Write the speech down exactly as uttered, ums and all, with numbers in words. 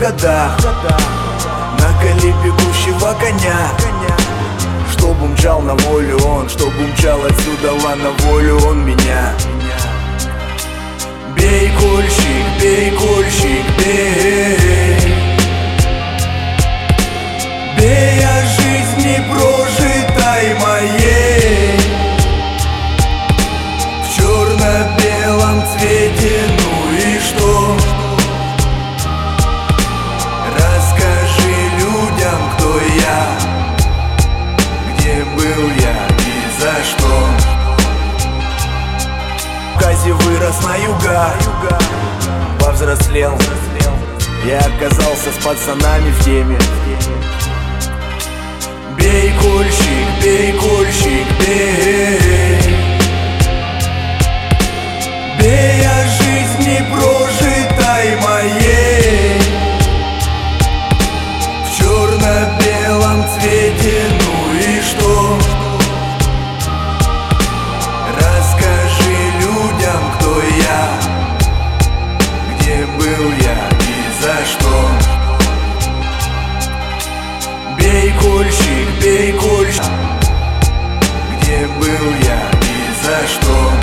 годах на коле бегущего коня. Чтоб умчал на волю он, чтоб умчал отсюда на волю он меня. Бей, кольщик, бей, кольщик, бей. Бей о жизни прожитой моей в черно-белом цвете, ну и что? Расскажи людям, кто я, где был я и за что. В Казе вырос на юга, повзрослел, я оказался с пацанами в теме. Бей, кольщик, бей, кольщик, бей. Бей о жизни прожитой моей в черно-белом цвете, ну и что? Расскажи людям, кто я, где был я и за что. Бей, кольщик, бей, кольщик, где был я и за что.